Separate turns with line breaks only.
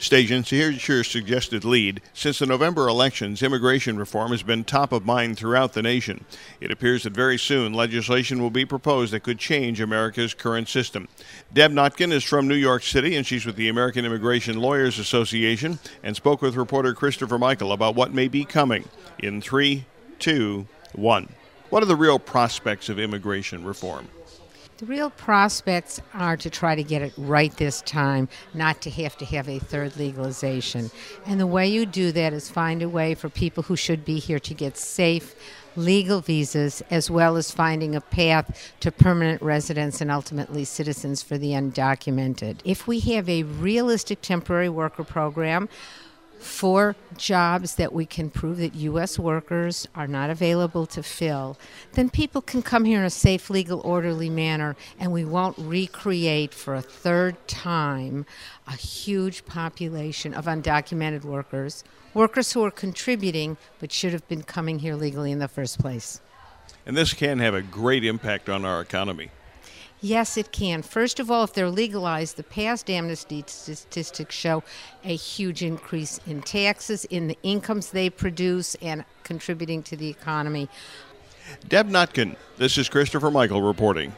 Stations, here's your suggested lead. Since the November elections, immigration reform has been top of mind throughout the nation. It appears that very soon legislation will be proposed that could change America's current system. Deb Notkin is from New York City, and she's with the American Immigration Lawyers Association, and spoke with reporter Christopher Michael about what may be coming in 3, 2, 1. What are the real prospects of immigration reform?
The real prospects are to try to get it right this time, not to have a third legalization. And the way you do that is find a way for people who should be here to get safe, legal visas, as well as finding a path to permanent residence and ultimately citizens for the undocumented. If we have a realistic temporary worker program for jobs that we can prove that U.S. workers are not available to fill, then people can come here in a safe, legal, orderly manner, and we won't recreate for a third time a huge population of undocumented workers who are contributing but should have been coming here legally in the first place.
And this can have a great impact on our economy.
Yes, it can. First of all, if they're legalized, the past amnesty statistics show a huge increase in taxes, in the incomes they produce, and contributing to the economy.
Deb Notkin, this is Christopher Michael reporting.